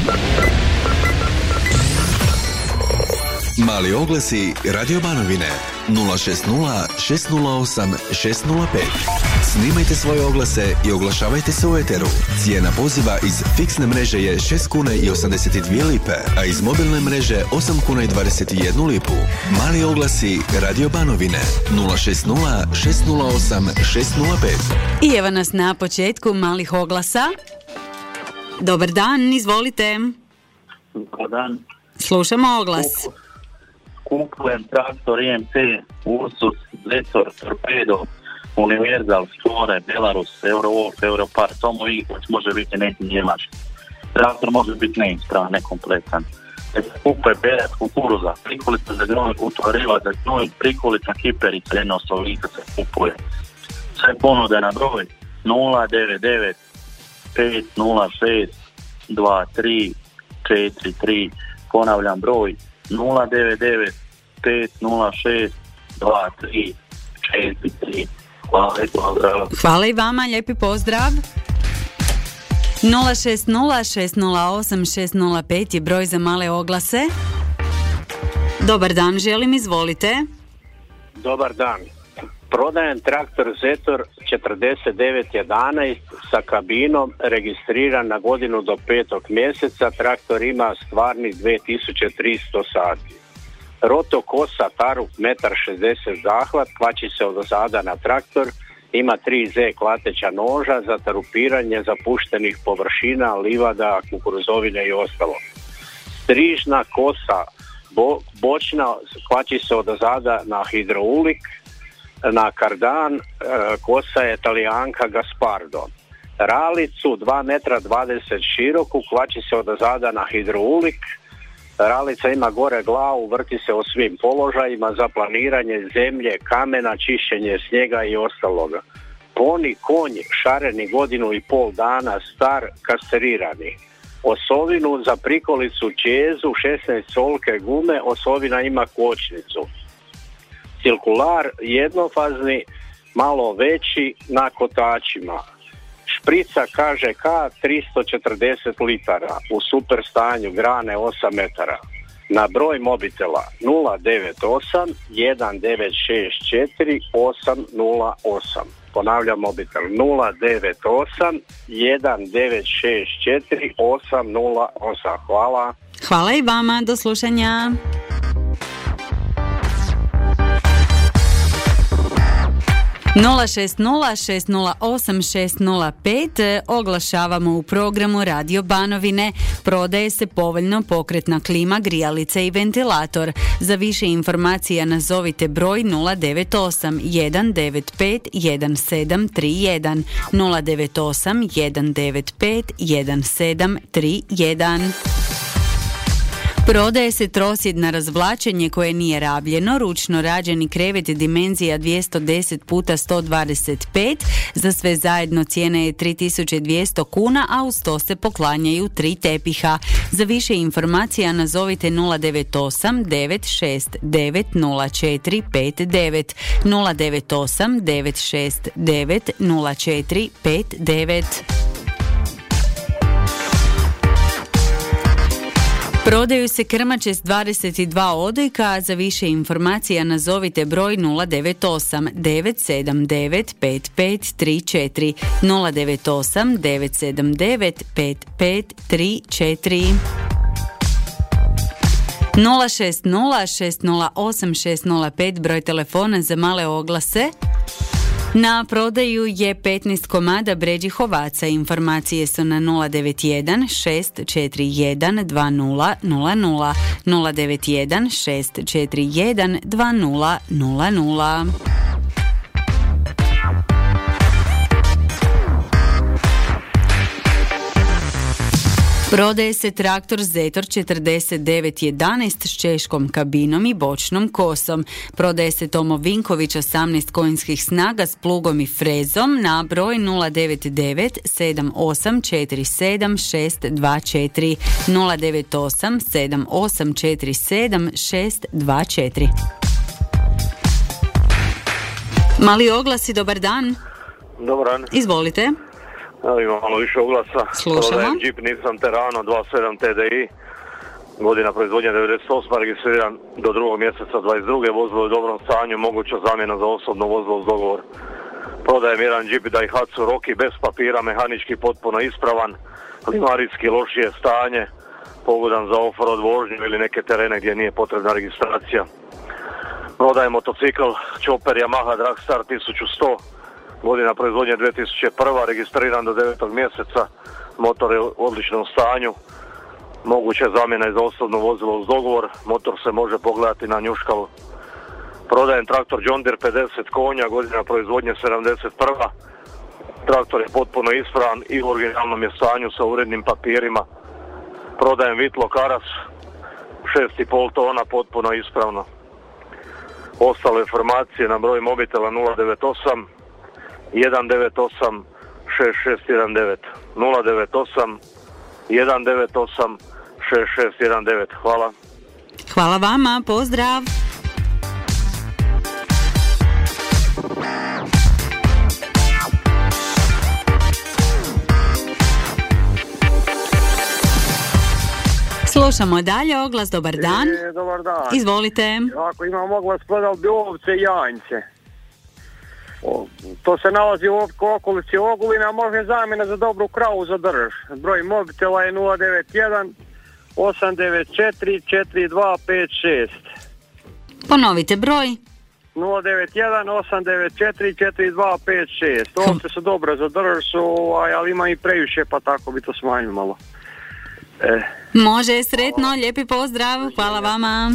Mali oglasi Radio Banovine 060 608 605. Snimajte svoje oglase i oglašavajte se u eteru. Cijena poziva iz fiksne mreže je 6 kuna i 82 lipe, a iz mobilne mreže 8 kuna i 21 lipu. Mali oglasi Radio Banovine 060 608 605. I evo nas na početku malih oglasa. Dobar dan, izvolite. Dobar dan. Slušamo oglas. Kupujem traktor IMT, Ursus, Zetor, Torpedo, Univerzal, Flore, Belarus, Eurowolf, Europar, Tomo Igoć, može biti neki njemački. Traktor može biti neispravan, nekompletan. Kupuje beret kukuruza, prikolica za gnoj, utvariva za gnoj, prikolica kiperica, jedna osovika se kupuje. Sve ponude na broj 099 506 2343, ponavljam broj 099 506 2343. Hvala i pozdrav. Hvala i vama, lijepi pozdrav. 060 608 605 je broj za male oglase. Dobar dan, želim, izvolite. Dobar dan. Prodajem traktor Zetor 4911 sa kabinom, registriran na godinu do 5. mjeseca. Traktor ima stvarni 2300 sati. Roto kosa Taruk 1,60 m zahvat, kvači se od zada na traktor, ima 3Z klateća noža za tarupiranje zapuštenih površina, livada, kukuruzovine i ostalo. Strižna kosa bočna, kvači se od zada na hidroulik, na kardan, kosa je Talijanka Gaspardo. Ralicu 2,20 m široku, kvači se od zada na hidroulik. Ralica ima gore glavu, vrti se u svim položajima za planiranje zemlje, kamena, čišćenje snijega i ostaloga. Poni konj šareni godinu i pol dana, star, kastrirani. Osovinu za prikolicu čezu, 16 solke gume, osovina ima kočnicu. Cirkular jednofazni, malo veći, na kotačima. Šprica KŽK 340 litara, u super stanju, grane 8 metara. Na broj mobitela 098 1964 808. Ponavljam mobitel 098 1964 808. Hvala. Hvala i vama, do slušanja. Nula 608-605 oglašavamo u programu Radio Banovine. Prodaje se povoljno pokretna klima, grijalica i ventilator. Za više informacija nazovite broj 098 195 1731 098 195 1731. Prodaje se trosjed na razvlačenje koje nije rabljeno, ručno rađeni krevet dimenzija 210 x 125, za sve zajedno cijena je 3200 kuna, a uz to se poklanjaju 3 tepiha. Za više informacija nazovite 098 969 0459 098 969 0459. Prodaju se krmače s 22 odojka, a za više informacija nazovite broj 098 979 5534 098 979 5534. 060 608 605 broj telefona za male oglase. Na prodaju je 15 komada bređih ovaca. Informacije su na 091 641 2000 091 641 2000. Prodaje se traktor Zetor 4911 s češkom kabinom i bočnom kosom. Prodaje se Tomo Vinković 18 konjskih snaga s plugom i frezom na broj 099 7847 624 098 7847 624. Mali oglasi, dobar dan. Dobar dan. Izvolite. Evo imam malo više oglasa. Slušamo. Prodajem Jeep Nissan Terrano 27 TDI. Godina proizvodnje 98, registriran do 2. mjeseca 22. Vozilo je u dobrom stanju, moguća zamjena za osobno vozilo uz dogovor. Prodajem jedan Jeep Daihatsu Rocky bez papira, mehanički potpuno ispravan, limarijski lošije stanje, pogodan za off-road vožnju ili neke terene gdje nije potrebna registracija. Prodajem motocikl Chopper Yamaha Dragstar 1100, godina proizvodnje 2001, registriran do 9. mjeseca, motor je u odličnom stanju, moguća zamjena je za osobno vozilo uz dogovor, motor se može pogledati na njuškalu. Prodajem traktor John Deere 50 konja, godina proizvodnje 71. Traktor je potpuno ispravan i u originalnom je stanju sa urednim papirima. Prodajem Vitlo Karas 6,5 tona, potpuno ispravno. Ostale informacije na broj mobitela 098 198 6619 098 198 6619. Hvala. Hvala vama, pozdrav. Slušamo dalje, oglas, dobar dan. Dobar dan. Izvolite. Ako imam oglas, prodal bi ovce i janjce. To se nalazi u okolici Ogulina, može zamjena za dobru kravu za drž. Broj mobitela je 091 894 4256. Ponovite broj. 091 894 4256. Ovce su dobre za drž, ali ima i previše, pa tako bi to smanjio malo. Može, sretno, lijepi pozdrav, hvala vama.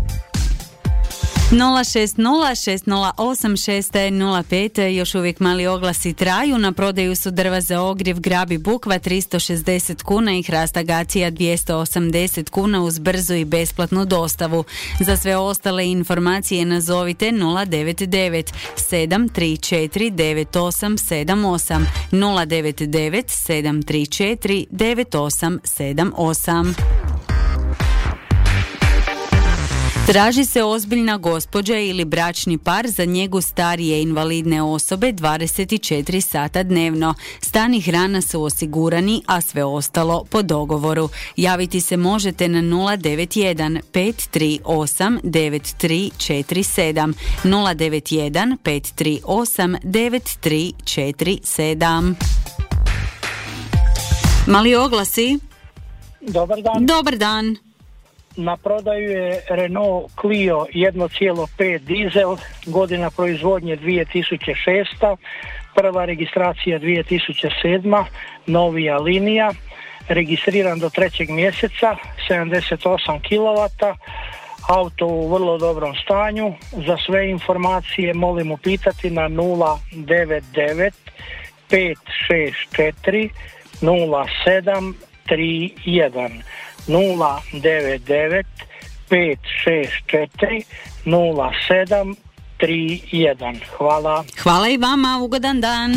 060-608-605, još uvijek mali oglasi traju. Na prodaju su drva za ogrjev Grabi Bukva 360 kuna i hrast Agacija 280 kuna uz brzu i besplatnu dostavu. Za sve ostale informacije nazovite 099 734 9878 099 734 9878. Traži se ozbiljna gospođa ili bračni par za njegu starije invalidne osobe 24 sata dnevno. Stan i hrana su osigurani, a sve ostalo po dogovoru. Javiti se možete na 091 538 9347 091 538 9347. Mali oglasi. Dobar dan. Dobar dan. Na prodaju je Renault Clio 1,5 dizel, godina proizvodnje 2006, prva registracija 2007, novija linija, registriran do 3. mjeseca, 78 kW, auto u vrlo dobrom stanju. Za sve informacije molim upitati na 099 564 0731 099 564 0731. Hvala. Hvala i vama, ugodan dan.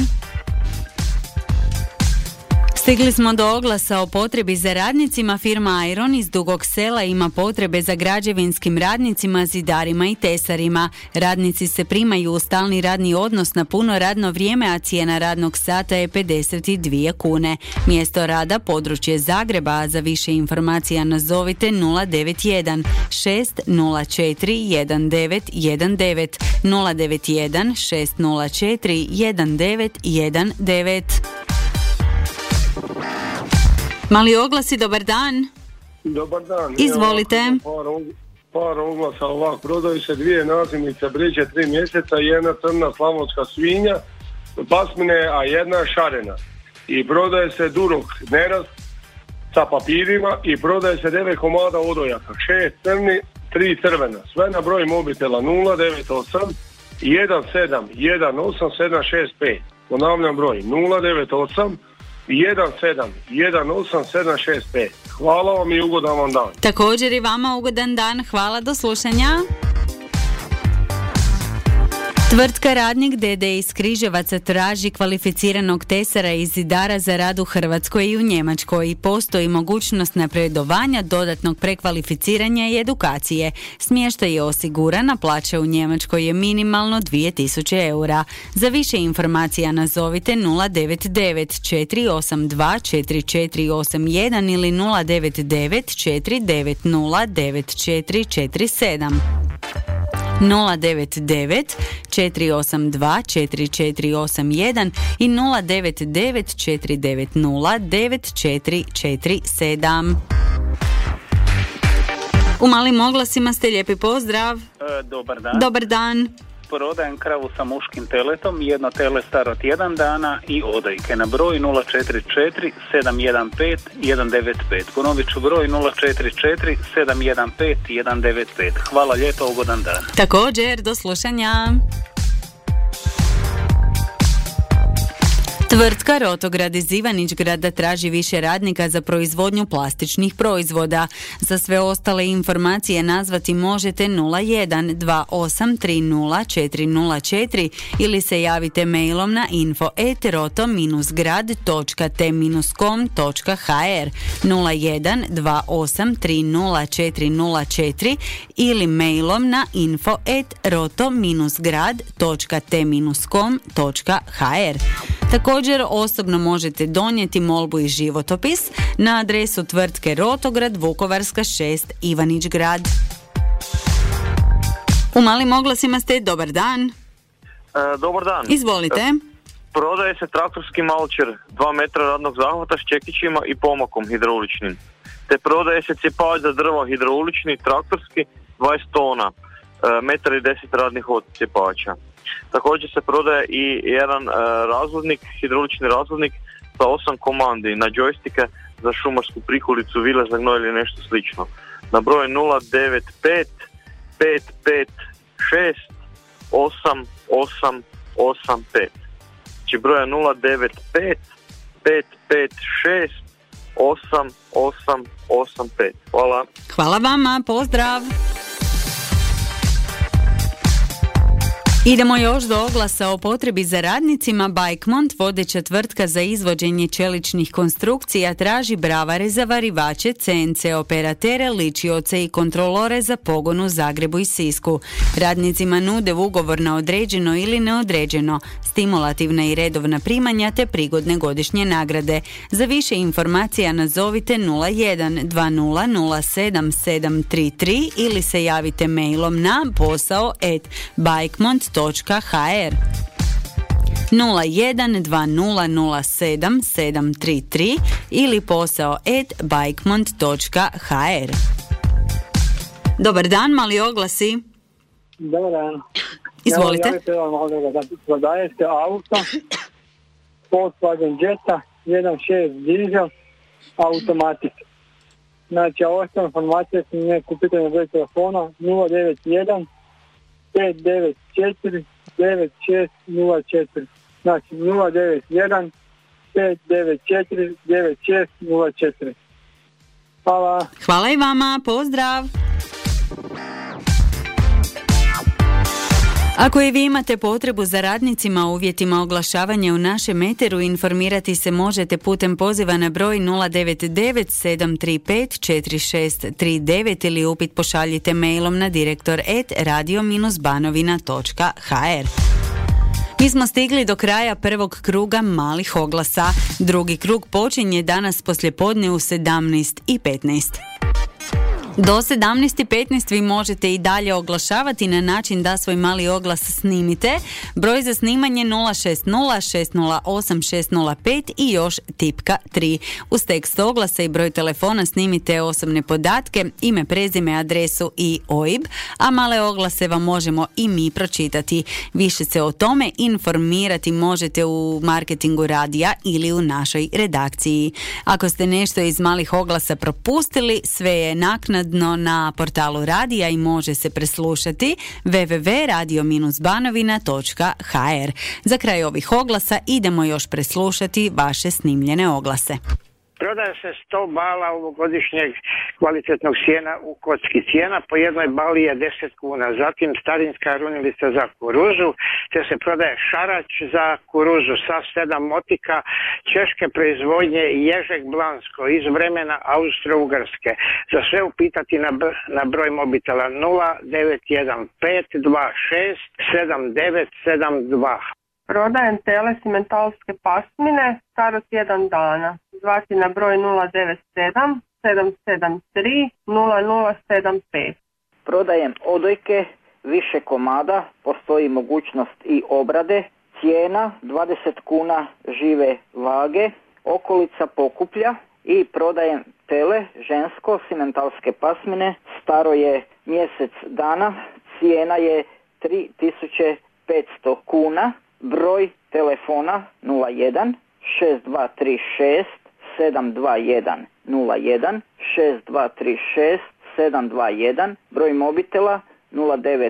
Stigli smo do oglasa o potrebi za radnicima. Firma Iron iz Dugog Sela ima potrebe za građevinskim radnicima, zidarima i tesarima. Radnici se primaju u stalni radni odnos na puno radno vrijeme, a cijena radnog sata je 52 kune. Mjesto rada područje Zagreba, a za više informacija nazovite 091 604 1919 091 604 1919. Mali oglasi, dobar dan. Dobar dan. Izvolite. Par oglasa ovak. Prodaju se 2 nazimice Briđe 3 mjeseca, 1 crna slavonska svinja, pasmine, a 1 šarena. I prodaje se Durok nerast sa papirima i prodaje se 9 komada odojaka, 6 crni, 3 crvena. Sve na broj mobitela 098 17 18 765. Ponavljam broj 098 17 18 765. Hvala vam i ugodan vam dan. Također i vama ugodan dan, hvala, do slušanja. Tvrtka Radnik d.d. iz Križevaca traži kvalificiranog tesara i zidara za rad u Hrvatskoj i u Njemačkoj. Postoji mogućnost napredovanja, dodatnog prekvalificiranja i edukacije. Smještaj je osiguran, a plaća u Njemačkoj je minimalno 2000 eura. Za više informacija nazovite 099 482 4481 ili 099 490 9447. 099 482 4481 i 099 490 9447. U malim oglasima ste, lijepi pozdrav. Dobar dan. Dobar dan. Prodajem kravu sa muškim teletom, jedno tele staro tjedan dana i odojke na broj 044 715 195. Ponovit ću broj 044 715 195. Hvala lijepo, ugodan dan. Također, do slušanja. Tvrtka Rotograd iz Ivanić-Grada traži više radnika za proizvodnju plastičnih proizvoda. Za sve ostale informacije nazvati možete 01 2830 404 ili se javite mailom na info@roto-grad.t-com.hr 01 2830 404 ili mailom na info@roto-grad.t-com.hr. Također osobno možete donijeti molbu i životopis na adresu tvrtke Rotograd, Vukovarska 6, Ivanić-Grad. U malim oglasima ste, dobar dan. Dobar dan. Izvolite. Prodaje se traktorski malčer 2 metra radnog zahvata s čekićima i pomakom hidrauličnim. Te prodaje se cjepavač za drvo hidraulični, traktorski 20 tona, metar i 10 radnih odcjepavača. Također se prodaje i jedan razvodnik, hidraulični razvodnik sa 8 komandi na džojstike za šumarsku prikulicu, vile za gnoj ili nešto slično. Na broj 095 556 8885. Znači broja 095 556 8885. Hvala. Hvala vama, pozdrav. Idemo još do oglasa o potrebi za radnicima. Bajkmont, vodeća tvrtka za izvođenje čeličnih konstrukcija, traži bravare, zavarivače, CNC operatere, ličioce i kontrolore za pogon u Zagrebu i Sisku. Radnicima nude ugovor na određeno ili neodređeno, stimulativna i redovna primanja te prigodne godišnje nagrade. Za više informacija nazovite 01 20 07 ili se javite mailom na posao@bajkmont.hr 01 2007 ili posao@bajkmont.hr. Dobar dan, mali oglasi. Dobar dan. Izvolite. Prodaje se auto Volkswagen Jetta 1.6 dizel automatik. Znači, a ostale informacije su ne kupite na broj telefona 091 594 9604. Znači 091 594 9604. Hvala. Hvala i vama, pozdrav. Ako i vi imate potrebu za radnicima u uvjetima oglašavanja u našem eteru, informirati se možete putem poziva na broj 099 735 4639 ili upit pošaljite mailom na direktor@radio-banovina.hr. Mi smo stigli do kraja prvog kruga malih oglasa. Drugi krug počinje danas poslijepodne u 17:15. Do 17:15 vi možete i dalje oglašavati na način da svoj mali oglas snimite. Broj za snimanje 060 608 605 i još tipka 3. Uz tekst oglasa i broj telefona snimite osobne podatke, ime, prezime, adresu i OIB, a male oglase vam možemo i mi pročitati. Više se o tome informirati možete u marketingu radija ili u našoj redakciji. Ako ste nešto iz malih oglasa propustili, sve je naknadno na portalu radija i može se preslušati www.radio-banovina.hr. Za kraj ovih oglasa idemo još preslušati vaše snimljene oglase. Prodaje se 100 bala ovogodišnjeg kvalitetnog sjena u kocki. Cijena po jednoj bali je 10 kuna. Zatim starinska runilica za kuruzu, te se prodaje šarač za kuruzu sa 7 motika češke proizvodnje Ježek Blansko iz vremena Austro-Ugarske. Za sve upitati na broj mobitela 0915 26 7972. Prodajem tele simentalske pasmine, starost 1 dana. Zvati na broj 097 773 0075. Prodajem odojke, više komada, postoji mogućnost i obrade. Cijena 20 kuna žive vage, okolica Pokuplja. I prodajem tele, žensko, simentalske pasmine, staro je mjesec dana, cijena je 3500 kuna. Broj telefona 01 6236 721 01 6236 721, broj mobitela 091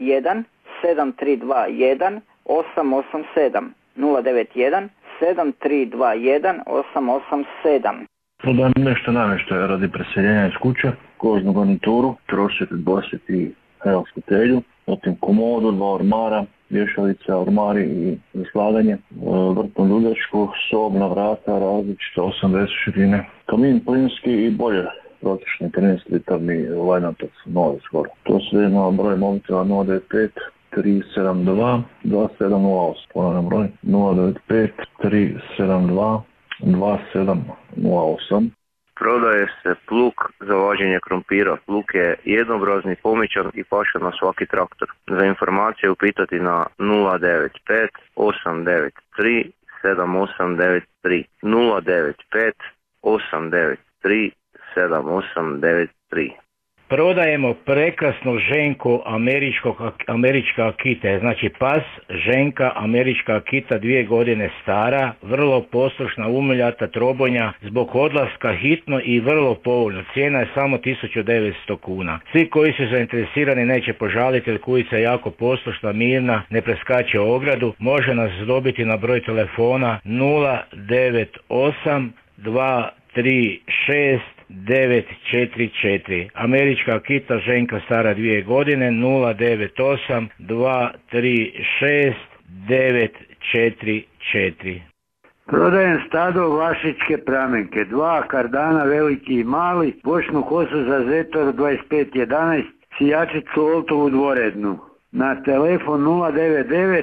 7321 887 091 7321 887. Prodajem nešto namještaja radi preseljenja iz kuće, kožnu garnituru, trošak, dvoset i helsku telju, zatim komodu, 2 ormara, vješalice, ormari i slaganje, vrtnu ljuljačku, sobna vrata, različite 80 širine, kamin plinski i bojler, prosječni 13 litarni lajnatac, novi skoro. To sve na broj mobitela 095 372 2708, ponavljam broj 095 372 2708. Prodaje se plug za vađenje krompira. Plug je jednobrazni, pomičan i paše na svaki traktor. Za informacije upitati na 095 893 7893 095 893 7893. Prodajemo prekrasnu ženku američka akita, znači pas, ženka, američka akita, 2 godine stara, vrlo poslušna, umiljata trobonja, zbog odlaska hitno i vrlo povoljno. Cijena je samo 1900 kuna. Svi koji su zainteresirani neće požaliti jer kujica je jako poslušna, mirna, ne preskače ogradu. Može nas dobiti na broj telefona 098 236 944. Američka akita, ženka stara 2 godine, 098 236 944. Prodajem stado vlašičke pramenke, 2 kardana veliki i mali, bočnu kosu za Zetor 2511, sijačicu Oltovu dvorednu. Na telefon 099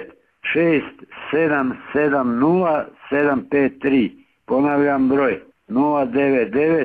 6770 753. Ponavljam broj 099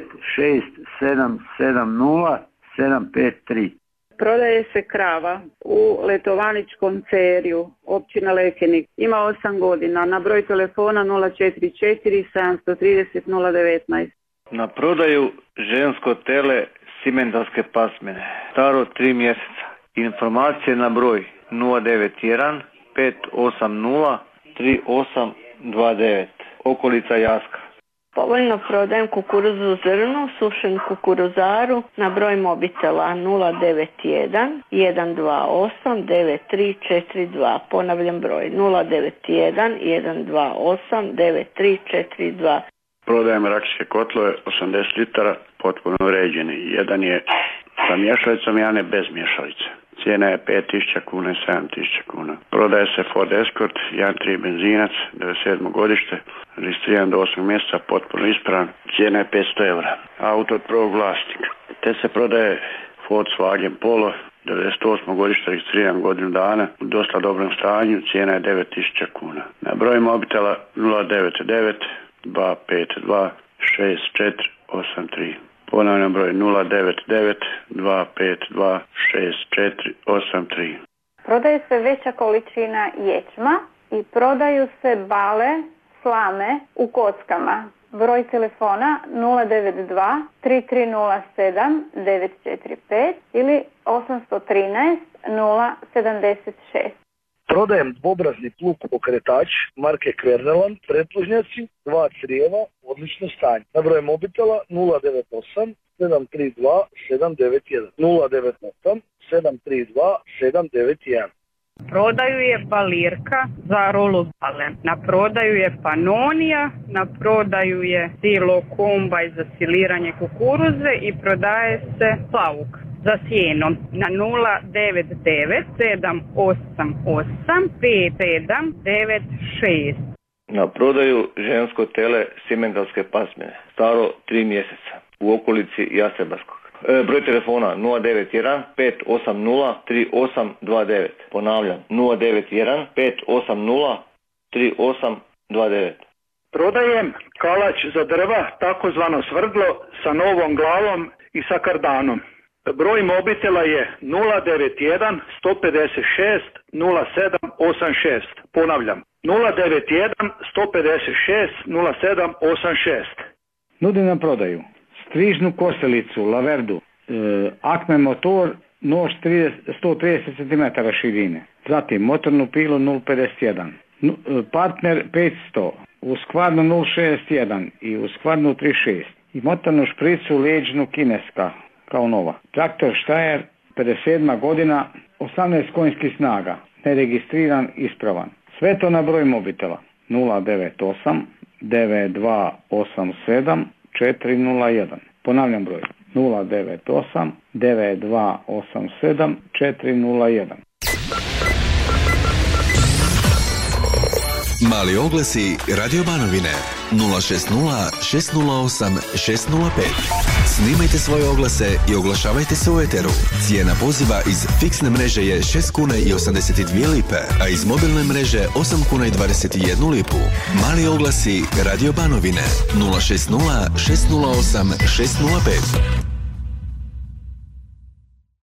6770 753. Prodaje se krava u Letovaničkom Cerju, općina Lekenik. Ima 8 godina. Na broj telefona 044 730 019. Na prodaju žensko tele simentalske pasmine. Staro 3 mjeseca. Informacije na broj 091 580 3829. Okolica Jaska. Povoljno prodajem kukuruzu zrnu, sušen kukuruzaru na broj mobitela 091 128 9342. Ponavljam broj 091 128 9342. Prodajem rakijske kotlove 80 litara potpuno uređeni. Jedan je sa mješalicom, jedan je bez mješalice. Cijena je 5000 kuna i 7000 kuna. Prodaje se Ford Escort 1.3 benzinac, 97. godište, registriran do 8. mjeseca, potpuno ispravan. Cijena je 500 eura. Auto od prvog vlasnika. Te se prodaje Volkswagen Polo, 98. godište, registriran godinu dana, u dosta dobrom stanju, cijena je 9000 kuna. Na broj mobitela 099 252 6483. Ponavljam broj 099 252 6483. Prodaje se veća količina ječma i prodaju se bale, slame u kockama. Broj telefona 092 3307 945 ili 813 076. Prodajem dvobrazni plug pokretač marke Kverneland, pretlužnjaci, 2 crijeva, odlično stanje. Na broj mobitela 098 732 791 098 732 791. prodaju je balirka za rolobale, na prodaju je panonija, na prodaju je silo kombaj za siliranje kukuruze i prodaje se plavuk za sjeno na 099 788 5796. Na prodaju žensko tele simentalske pasmine, staro 3 mjeseca, u okolici Jastrebarskog. Broj telefona 091 580 3829. Ponavljam, 091 580 3829. Prodajem kalač za drva, takozvano svrdlo, sa novom glavom i sa kardanom. Broj mobitela je 091 156 0786. Ponavljam, 091 156 0786. Nudim na prodaju strižnu kosilicu, laverdu, Acme motor, nož 130 cm širine, zatim motornu pilu 051, partner 500, uskvarnu 061 i uskvarnu 36 i motornu špricu leđnu kineska kao nova. Traktor Steyr, 57. godina, 18 konjskih snaga, neregistriran, ispravan. Sve to na broj mobitela 098 9287 401. Ponavljam broj 098 9287 401. Mali oglasi Radio Banovine 060 608 605. Snimajte svoje oglase i oglašavajte se u eteru. Cijena poziva iz fiksne mreže je 6 kuna i 82 lipe, a iz mobilne mreže 8 kuna i 21 lipu. Mali oglasi Radio Banovine 060 608 605.